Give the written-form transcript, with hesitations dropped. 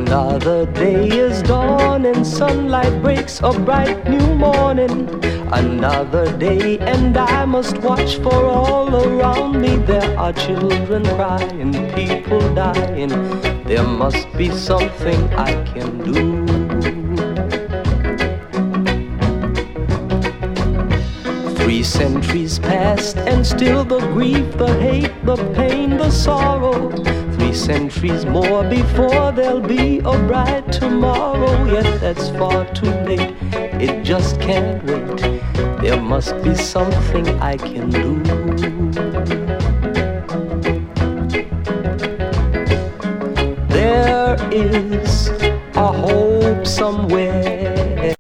Another day is dawning, sunlight breaks a bright new morning. Another day and I must watch, for all around me there are children crying, people dying. There must be something I can do. 3 centuries passed and still the grief, the hate, the pain, the sorrow. 3 centuries more before there'll be a bright tomorrow. Yet that's far too late, it just can't wait. There must be something I can do. There is a hope somewhere.